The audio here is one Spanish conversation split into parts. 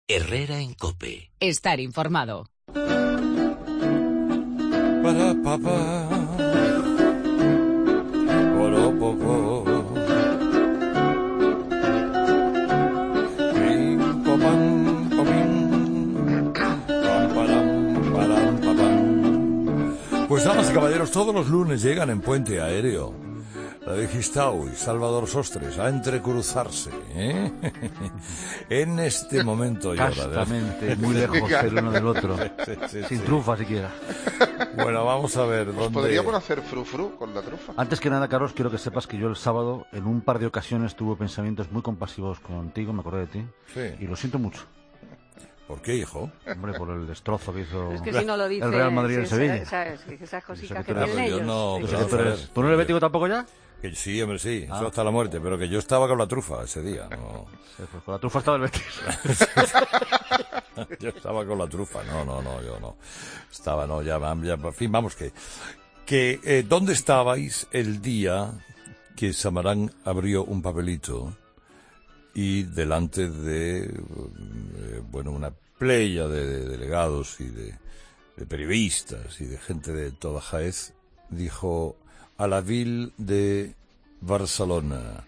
Herrera en COPE. Estar informado. Para papá. Para papá. Pim, pam, pam, pam, param, param, pam. Pues damas y caballeros, todos los lunes llegan en Puente Aéreo David Gistau y Salvador Sostres a entrecruzarse, ¿eh? En este momento y hora. Castamente, muy lejos el uno del otro, sin trufa siquiera. Bueno, vamos a ver dónde... ¿Podríamos hacer frufru con la trufa? Antes que nada, Carlos, quiero que sepas que yo el sábado, en un par de ocasiones, tuve pensamientos muy compasivos contigo, me acordé de ti, Sí. y lo siento mucho. ¿Por qué, hijo? Hombre, por el destrozo que hizo Es que si no lo dice, el Real Madrid y el Sevilla. ¿sabes? Esas cositas que Pero tienen yo ellos. no... Sí, pero sí. a ver, ¿Tú no eres bético tampoco ya? que sí, hombre, sí, eso hasta la muerte, pero que yo estaba con la trufa ese día, no... Sí, pues con la trufa estaba el Betis. Yo estaba con la trufa, no, yo no. Estaba, no, ya, en fin, vamos que ¿dónde estabais el día que Samarán abrió un papelito y delante de, bueno, una playa de delegados y de periodistas y de gente de toda Jaez, dijo a la ville de Barcelona?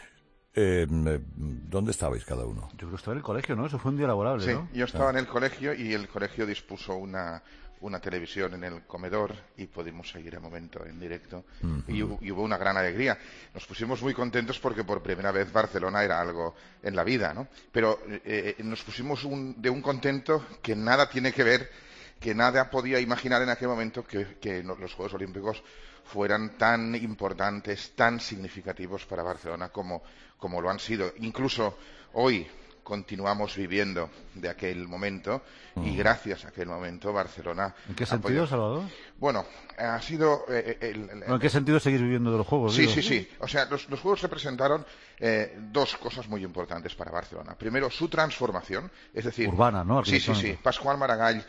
¿Dónde estabais cada uno? Yo creo que estaba en el colegio, ¿no? Eso fue un día laborable, Sí, ¿no? yo estaba en el colegio y el colegio dispuso una televisión en el comedor y pudimos seguir el momento en directo. Y hubo una gran alegría. Nos pusimos muy contentos porque por primera vez Barcelona era algo en la vida, ¿no? Pero nos pusimos de un contento que nada tiene que ver, que nada podía imaginar en aquel momento que los Juegos Olímpicos fueran tan importantes, tan significativos para Barcelona como lo han sido. Incluso hoy continuamos viviendo de aquel momento y gracias a aquel momento Barcelona... ¿En qué sentido, Salvador? Bueno, ha sido... ¿En qué sentido seguís viviendo de los Juegos? Sí, digo? sí. O sea, los Juegos representaron dos cosas muy importantes para Barcelona. Primero, su transformación, es decir... Urbana, ¿no? Sí. Pascual Maragall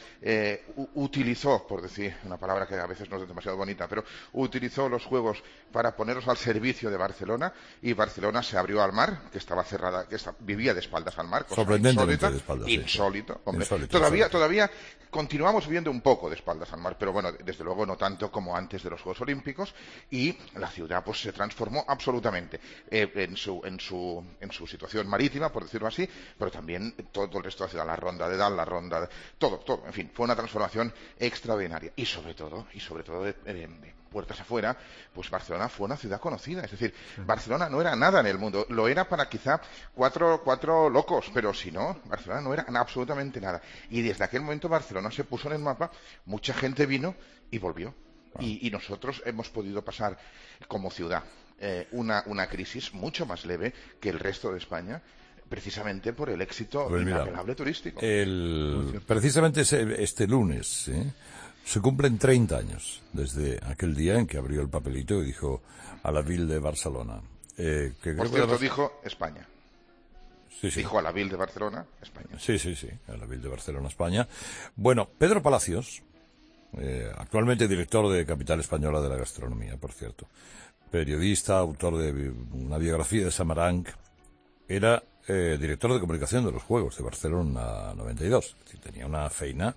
utilizó, por decir una palabra que a veces no es demasiado bonita, pero utilizó los Juegos para ponerlos al servicio de Barcelona y Barcelona se abrió al mar, que estaba cerrada, vivía de espaldas al mar, cosa Sorprendentemente insólita, de espaldas, insólito, hombre. Insólito, Todavía continuamos viviendo un poco de espaldas al mar, pero bueno, desde luego no tanto como antes de los Juegos Olímpicos, y la ciudad pues se transformó absolutamente en su situación marítima, por decirlo así, pero también todo el resto de la ciudad, la ronda de Dalt, la ronda de todo, en fin, fue una transformación extraordinaria y sobre todo de puertas afuera, pues Barcelona fue una ciudad conocida. Es decir, Barcelona no era nada en el mundo. Lo era para quizá cuatro locos, pero si no, Barcelona no era absolutamente nada. Y desde aquel momento Barcelona se puso en el mapa, mucha gente vino y volvió. Y nosotros hemos podido pasar como ciudad una crisis mucho más leve que el resto de España, precisamente por el éxito inapelable turístico. Precisamente este lunes, se cumplen 30 años desde aquel día en que abrió el papelito y dijo a la ville de Barcelona. Por cierto, dijo España. Sí. Dijo a la ville de Barcelona, España. Sí, a la ville de Barcelona, España. Bueno, Pedro Palacios, actualmente director de Capital Española de la Gastronomía, por cierto, periodista, autor de una biografía de Samarán, era director de comunicación de los Juegos de Barcelona 92. Es decir, tenía una feina...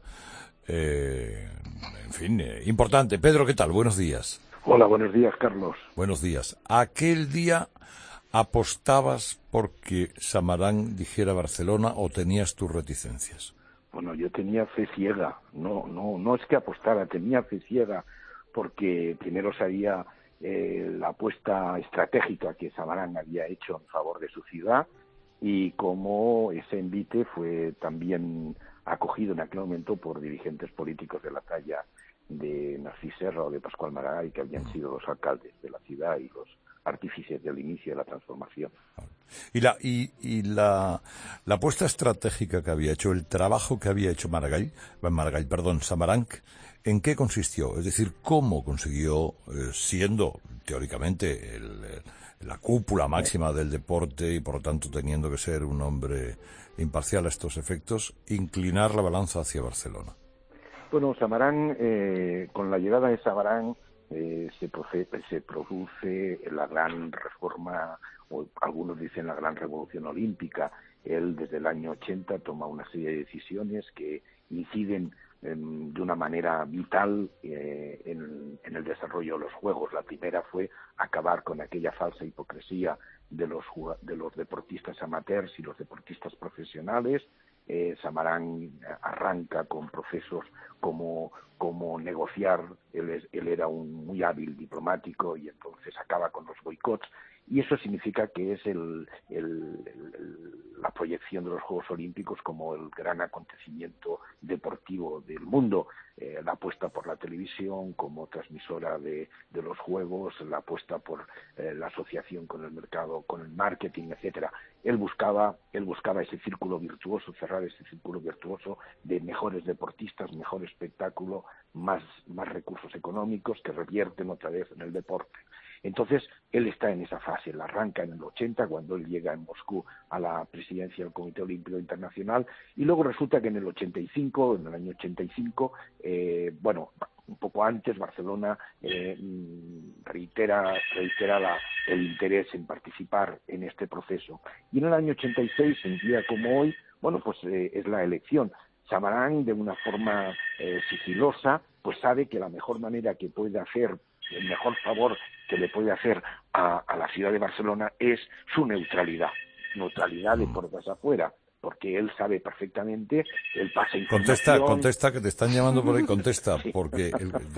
en fin, importante. Pedro, ¿qué tal? Buenos días. Hola, buenos días, Carlos. Buenos días. ¿Aquel día apostabas porque Samarán dijera Barcelona o tenías tus reticencias? Bueno, yo tenía fe ciega. No es que apostara, tenía fe ciega porque primero sabía la apuesta estratégica que Samarán había hecho en favor de su ciudad y cómo ese envite fue también acogido en aquel momento por dirigentes políticos de la talla de Narcís Serra o de Pascual Maragall, que habían sido los alcaldes de la ciudad y los artífices del inicio de la transformación. Y la apuesta estratégica que había hecho, el trabajo que había hecho Samarán, ¿en qué consistió? Es decir, ¿cómo consiguió, siendo teóricamente la cúpula máxima del deporte y por lo tanto teniendo que ser un hombre imparcial a estos efectos, inclinar la balanza hacia Barcelona? Bueno, Samarán, con la llegada de Samarán se produce la gran reforma, o algunos dicen la gran revolución olímpica, él desde el año 80 toma una serie de decisiones que inciden de una manera vital en el desarrollo de los juegos. La primera fue acabar con aquella falsa hipocresía de los deportistas amateurs y los deportistas profesionales. Samarán arranca con procesos como negociar. Él era un muy hábil diplomático y entonces acaba con los boicots, y eso significa que es la proyección de los Juegos Olímpicos como el gran acontecimiento deportivo del mundo. La apuesta por la televisión como transmisora de los Juegos, la apuesta por la asociación con el mercado, con el marketing, etcétera. Él buscaba ese círculo virtuoso, cerrar ese círculo virtuoso de mejores deportistas, mejor espectáculo, más recursos económicos que revierten otra vez en el deporte. Entonces, él está en esa fase, él arranca en el 80, cuando él llega en Moscú a la presidencia del Comité Olímpico Internacional, y luego resulta que en el año 85, un poco antes, Barcelona reitera el interés en participar en este proceso. Y en el año 86, en día como hoy, es la elección. Samarán, de una forma sigilosa, pues sabe que la mejor manera que puede hacer, el mejor favor que le puede hacer a la ciudad de Barcelona es su neutralidad de puertas afuera, porque él sabe perfectamente, él pasa información... Contesta, que te están llamando por ahí, contesta, sí. Porque...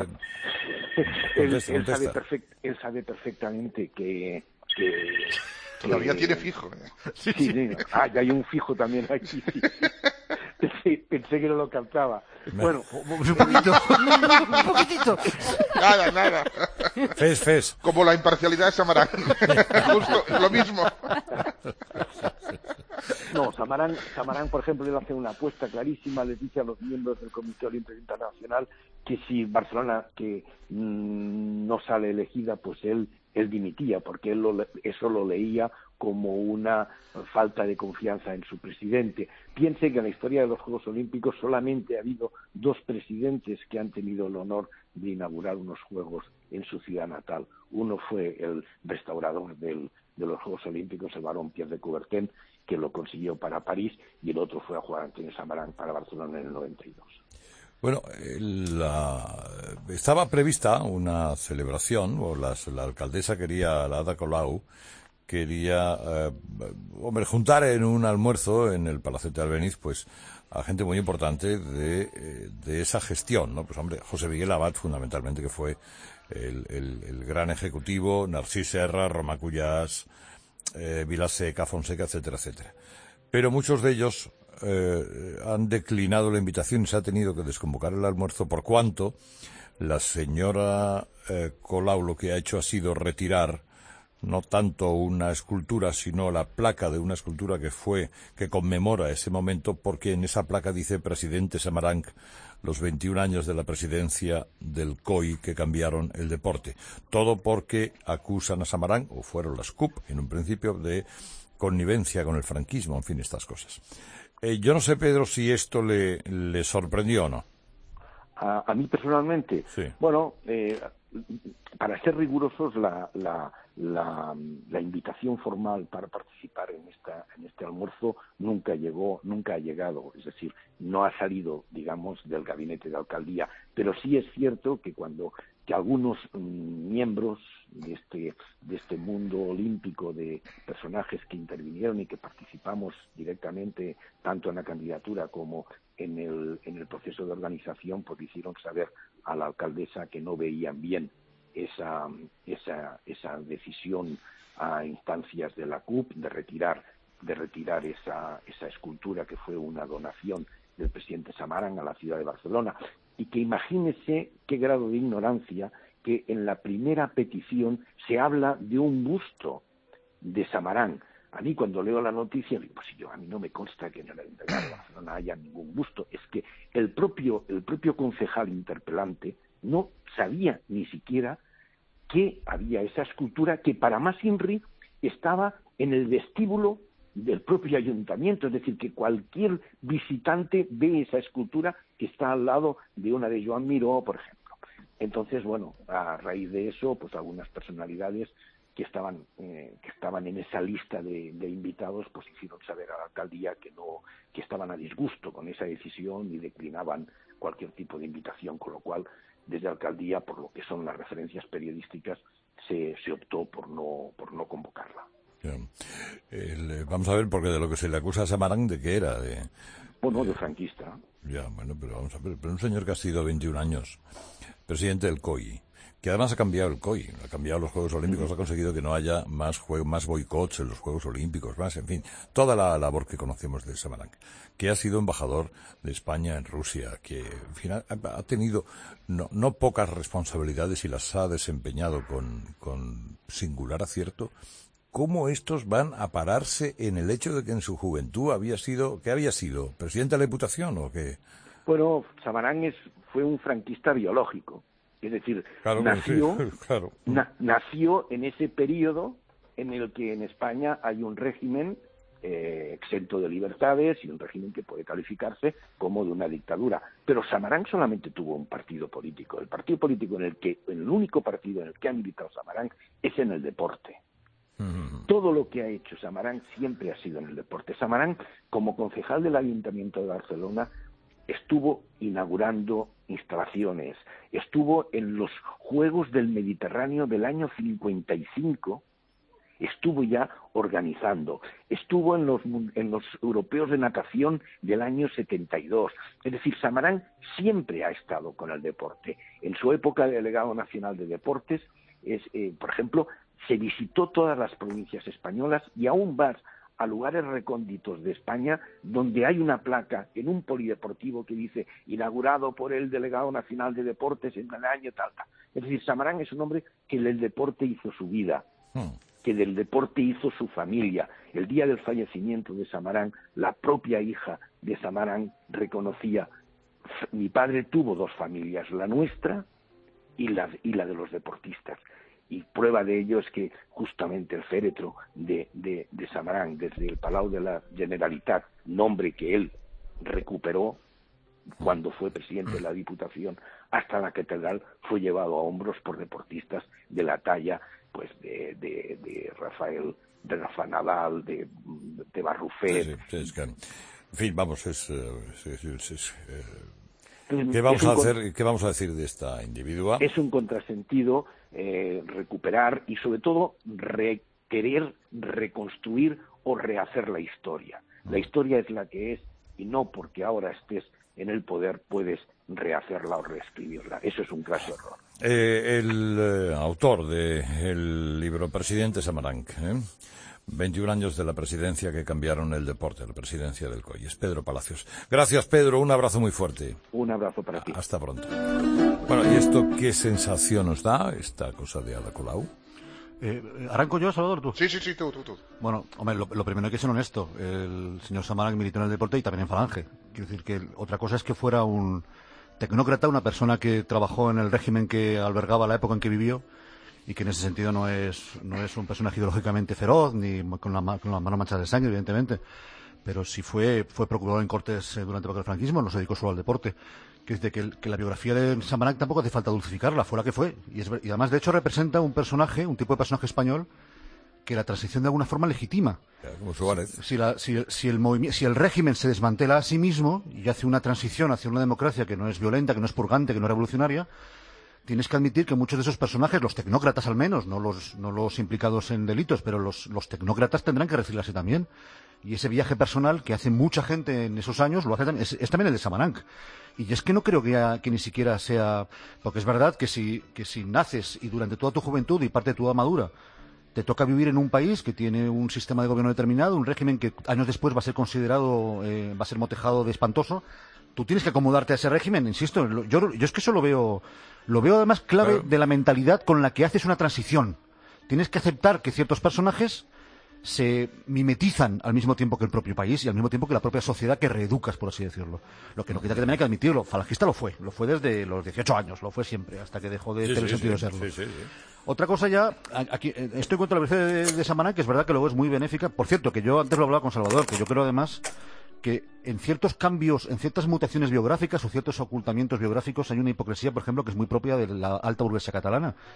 Él sabe perfectamente que todavía tiene fijo. Sí. Ya hay un fijo también aquí. Pensé que no lo captaba. Bueno, un poquitito. Nada. Fes. Como la imparcialidad de Samarán. Justo, lo mismo. No, Samarán, por ejemplo, él hace una apuesta clarísima, le dice a los miembros del Comité Olímpico Internacional que si Barcelona no sale elegida, pues él dimitía, porque eso lo leía como una falta de confianza en su presidente. Piense que en la historia de los Juegos Olímpicos solamente ha habido 2 presidentes que han tenido el honor de inaugurar unos Juegos en su ciudad natal. Uno fue el restaurador de los Juegos Olímpicos, el barón Pierre de Coubertin, que lo consiguió para París, y el otro fue a Juan Antonio Samarán para Barcelona en el 92. Bueno, estaba prevista una celebración, o la alcaldesa quería, la Ada Colau, quería juntar en un almuerzo en el Palacete de Albéniz, pues, a gente muy importante de esa gestión, ¿no? Pues, hombre, José Miguel Abad, fundamentalmente, que fue el gran ejecutivo, Narcís Serra, Roma Cuyàs, Vilaseca, Fonseca, etcétera, etcétera. Pero muchos de ellos han declinado la invitación y se ha tenido que desconvocar el almuerzo, por cuanto la señora Colau lo que ha hecho ha sido retirar no tanto una escultura, sino la placa de una escultura que conmemora ese momento, porque en esa placa dice presidente Samaranch, los 21 años de la presidencia del COI que cambiaron el deporte. Todo porque acusan a Samaranch, o fueron las CUP en un principio, de connivencia con el franquismo, en fin, estas cosas. Yo no sé, Pedro, si esto le sorprendió o no. A mí personalmente, sí. Bueno, para ser rigurosos, la invitación formal para participar en este almuerzo nunca ha llegado, es decir, no ha salido, digamos, del gabinete de alcaldía, pero sí es cierto que que algunos miembros de este mundo olímpico, de personajes que intervinieron y que participamos directamente tanto en la candidatura como en el proceso de organización, pues hicieron saber a la alcaldesa que no veían bien esa decisión a instancias de la CUP de retirar esa escultura que fue una donación del presidente Samarán a la ciudad de Barcelona, y que imagínese qué grado de ignorancia que en la primera petición se habla de un busto de Samarán. A mí, cuando leo la noticia, digo, pues a mí no me consta que en el Ayuntamiento de Barcelona haya ningún busto. Es que el propio concejal interpelante no sabía ni siquiera que había esa escultura, que para más INRI estaba en el vestíbulo del propio ayuntamiento, es decir, que cualquier visitante ve esa escultura que está al lado de una de Joan Miró, por ejemplo. Entonces, a raíz de eso, pues algunas personalidades que estaban en esa lista de invitados, pues hicieron saber a la alcaldía que estaban a disgusto con esa decisión y declinaban cualquier tipo de invitación, con lo cual desde la alcaldía, por lo que son las referencias periodísticas, se optó por no convocarla. Vamos a ver, porque de lo que se le acusa a Samarán, ¿de qué era? Bueno, de franquista. Ya, bueno, pero vamos a ver, pero un señor que ha sido 21 años presidente del COI, que además ha cambiado el COI, ha cambiado los Juegos Olímpicos, ha conseguido que no haya más boicots en los Juegos Olímpicos, más, en fin, toda la labor que conocemos de Samarán, que ha sido embajador de España en Rusia, que en fin, ha tenido no pocas responsabilidades y las ha desempeñado con singular acierto. ¿Cómo estos van a pararse en el hecho de que en su juventud ¿qué había sido? ¿Presidente de la Diputación o qué? Bueno, Samarán fue un franquista biológico, es decir, nació en ese periodo en el que en España hay un régimen exento de libertades y un régimen que puede calificarse como de una dictadura. Pero Samarán solamente tuvo un partido político. El partido político el único partido en el que ha militado Samarán es en el deporte. Todo lo que ha hecho Samarán siempre ha sido en el deporte. Samarán, como concejal del Ayuntamiento de Barcelona, estuvo inaugurando instalaciones, estuvo en los Juegos del Mediterráneo del año 55, estuvo ya organizando, estuvo en los europeos de natación del año 72. Es decir, Samarán siempre ha estado con el deporte. En su época de delegado nacional de deportes, por ejemplo, se visitó todas las provincias españolas y aún más a lugares recónditos de España donde hay una placa en un polideportivo que dice inaugurado por el delegado nacional de deportes en el año tal. Es decir, Samarán es un hombre que del deporte hizo su vida, que del deporte hizo su familia. El día del fallecimiento de Samarán, la propia hija de Samarán reconocía: mi padre tuvo dos familias, la nuestra y la de los deportistas. Y prueba de ello es que justamente el féretro de Samarán, desde el Palau de la Generalitat, nombre que él recuperó cuando fue presidente de la Diputación, hasta la catedral, fue llevado a hombros por deportistas de la talla pues de Rafa Nadal, de Barrufet. Sí, es que, en fin, vamos, ¿Qué vamos a decir de esta individua? Es un contrasentido recuperar y, sobre todo, querer reconstruir o rehacer la historia. La historia es la que es y no porque ahora estés en el poder puedes rehacerla o reescribirla. Eso es un graso error. El autor del libro Presidente Samarán, 21 años de la presidencia que cambiaron el deporte, la presidencia del COI. Es Pedro Palacios. Gracias, Pedro. Un abrazo muy fuerte. Un abrazo para ti. Hasta pronto. Bueno, ¿y esto qué sensación nos da, esta cosa de Ada Colau? ¿Arranco yo, Salvador, tú? Sí, tú. Bueno, hombre, lo primero hay que ser honesto. El señor Samarán militó en el deporte y también en Falange. Quiero decir que otra cosa es que fuera un tecnócrata, una persona que trabajó en el régimen que albergaba la época en que vivió, y que en ese sentido no es un personaje ideológicamente feroz ni con las manos manchadas de sangre, evidentemente, pero sí fue procurador en Cortes durante el franquismo, no se dedicó solo al deporte. Que la biografía de Samarán tampoco hace falta dulcificarla, fuera que fue, y además de hecho representa un tipo de personaje español que la transición de alguna forma legitima. Como Suárez. Si el régimen se desmantela a sí mismo y hace una transición hacia una democracia que no es violenta, que no es purgante, que no es revolucionaria, tienes que admitir que muchos de esos personajes, los tecnócratas al menos, no los implicados en delitos, pero los tecnócratas tendrán que reciclarse también. Y ese viaje personal que hace mucha gente en esos años lo hace también, es también el de Samarán. Y es que no creo que ni siquiera sea, porque es verdad que si naces y durante toda tu juventud y parte de tu edad madura te toca vivir en un país que tiene un sistema de gobierno determinado, un régimen que años después va a ser considerado, va a ser motejado de espantoso, tú tienes que acomodarte a ese régimen, insisto. Yo es que eso lo veo además clave de la mentalidad con la que haces una transición. Tienes que aceptar que ciertos personajes se mimetizan al mismo tiempo que el propio país y al mismo tiempo que la propia sociedad que reeducas, por así decirlo. Lo que no quita que también hay que admitirlo. Falangista lo fue desde los 18 años, lo fue siempre, hasta que dejó de tener sentido de serlo. Sí. Otra cosa ya, aquí estoy con la versión de Samarán, que es verdad que luego es muy benéfica. Por cierto, que yo antes lo hablaba con Salvador, que yo creo además que en ciertos cambios, en ciertas mutaciones biográficas o ciertos ocultamientos biográficos hay una hipocresía, por ejemplo, que es muy propia de la alta burguesía catalana,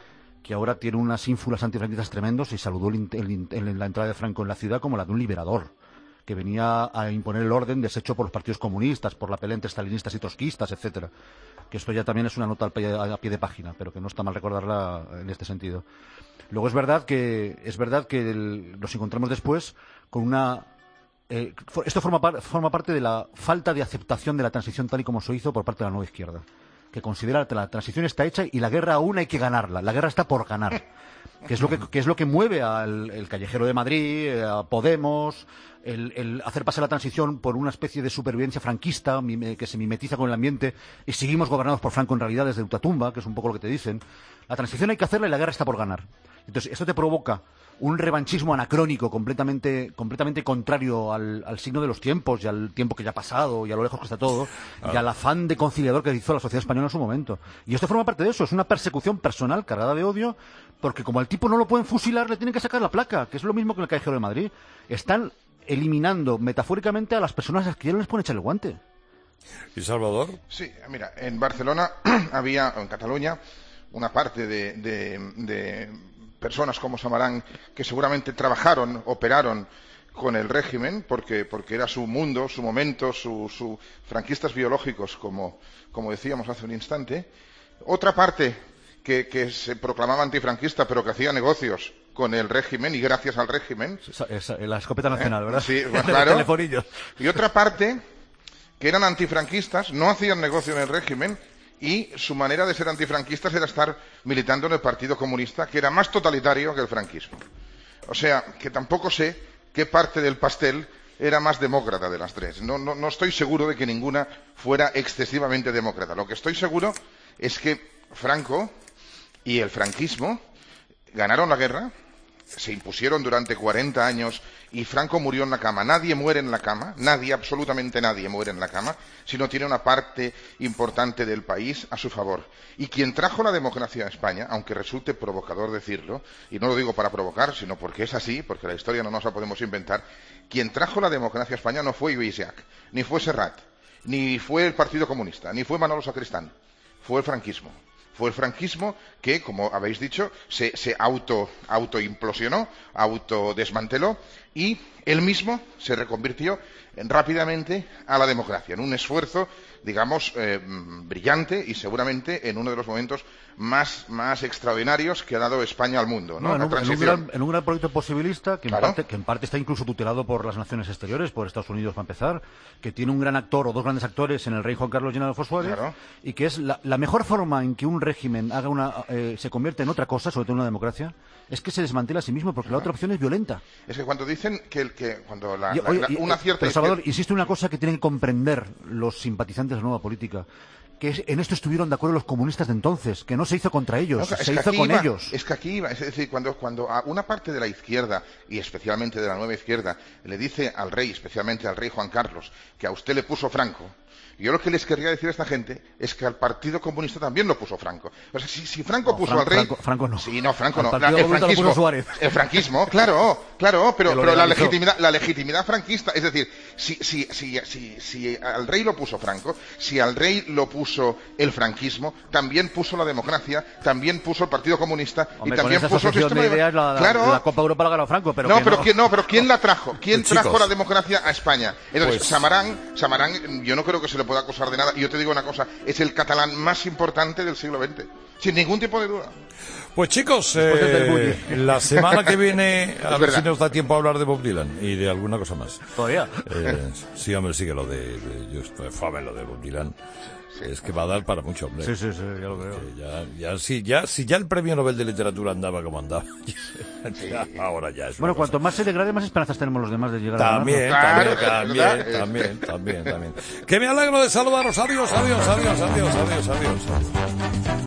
que ahora tiene unas ínfulas antifranquistas tremendos y saludó la entrada de Franco en la ciudad como la de un liberador, que venía a imponer el orden deshecho por los partidos comunistas, por la pelea entre stalinistas y trotskistas, etcétera. Que esto ya también es una nota a pie de página, pero que no está mal recordarla en este sentido. Luego es verdad que nos encontramos después con una... esto forma parte de la falta de aceptación de la transición tal y como se hizo por parte de la nueva izquierda, que considera que la transición está hecha y la guerra aún hay que ganarla. La guerra está por ganar. Que es lo que mueve al Callejero de Madrid, a Podemos, el hacer pasar la transición por una especie de supervivencia franquista que se mimetiza con el ambiente y seguimos gobernados por Franco en realidad desde ultratumba, que es un poco lo que te dicen. La transición hay que hacerla y la guerra está por ganar. Entonces, esto te provoca un revanchismo anacrónico completamente contrario al signo de los tiempos y al tiempo que ya ha pasado y a lo lejos que está todo y al afán de conciliador que hizo la sociedad española en su momento. Y esto forma parte de eso, es una persecución personal cargada de odio, porque como al tipo no lo pueden fusilar, le tienen que sacar la placa, que es lo mismo que en el Callejero de Madrid. Están eliminando metafóricamente a las personas a las que ya no les pueden echar el guante. ¿Y Salvador? Sí, mira, en Barcelona había, o en Cataluña, una parte de personas como Samarán que seguramente trabajaron, operaron con el régimen porque era su mundo, su momento, su franquistas biológicos, como decíamos hace un instante. Otra parte que se proclamaba antifranquista pero que hacía negocios con el régimen y gracias al régimen. La escopeta nacional, ¿verdad? Sí, claro. Telefonillos. Y otra parte que eran antifranquistas, no hacían negocio en el régimen y su manera de ser antifranquistas era estar militando en el Partido Comunista, que era más totalitario que el franquismo. O sea, que tampoco sé qué parte del pastel era más demócrata de las tres. No estoy seguro de que ninguna fuera excesivamente demócrata. Lo que estoy seguro es que Franco y el franquismo ganaron la guerra, se impusieron durante 40 años y Franco murió en la cama. Nadie muere en la cama, nadie, absolutamente nadie muere en la cama, si no tiene una parte importante del país a su favor. Y quien trajo la democracia a España, aunque resulte provocador decirlo, y no lo digo para provocar, sino porque es así, porque la historia no nos la podemos inventar, quien trajo la democracia a España no fue Lluís Llach, ni fue Serrat, ni fue el Partido Comunista, ni fue Manolo Sacristán, fue el franquismo. Fue el franquismo que, como habéis dicho, se autoimplosionó, autodesmanteló y él mismo se reconvirtió rápidamente a la democracia, en un esfuerzo, digamos, brillante y seguramente en uno de los momentos más extraordinarios que ha dado España al mundo, ¿no? En un gran proyecto posibilista que, claro, en parte está incluso tutelado por las naciones exteriores, por Estados Unidos para empezar, que tiene un gran actor o dos grandes actores en el rey Juan Carlos y en Adolfo Suárez, claro, y que es la mejor forma en que un régimen se convierte en otra cosa, sobre todo en una democracia, es que se desmantela a sí mismo, porque la otra opción es violenta. Es que cuando dicen cuando una cierta... Pero Salvador, insisto en una cosa que tienen que comprender los simpatizantes de la nueva política, que en esto estuvieron de acuerdo los comunistas de entonces, que no se hizo contra ellos, se hizo con ellos. Es que aquí iba, es decir, cuando a una parte de la izquierda, y especialmente de la nueva izquierda, le dice al rey, especialmente al rey Juan Carlos, que a usted le puso Franco, yo lo que les querría decir a esta gente es que al Partido Comunista también lo puso Franco. O sea, si Franco puso al rey... Franco no. Sí, no, Franco no. El franquismo, claro, pero la legitimidad franquista, es decir, si al rey lo puso Franco, si al rey lo puso el franquismo, también puso la democracia, también puso el Partido Comunista. Hombre, y también con esa puso el sistema de ideas, la Copa Europa la ganó Franco, pero pero ¿quién la trajo? ¿Quién trajo chicos, la democracia a España? Entonces, Samarán, yo no creo que se le pueda acusar de nada. Y yo te digo una cosa, es el catalán más importante del siglo XX, sin ningún tipo de duda. Pues chicos, la semana que viene a ver si nos da tiempo a hablar de Bob Dylan y de alguna cosa más. ¿Todavía? Sí, hombre, sí que lo yo estoy fame lo de Bob Dylan. Es que va a dar para mucho, hombre. Sí, ya lo veo. Si ya el premio Nobel de Literatura andaba como andaba, ahora ya es. Bueno, cuanto más se degrade, más esperanzas tenemos los demás de llegar a también. Que me alegro de saludaros. Adiós.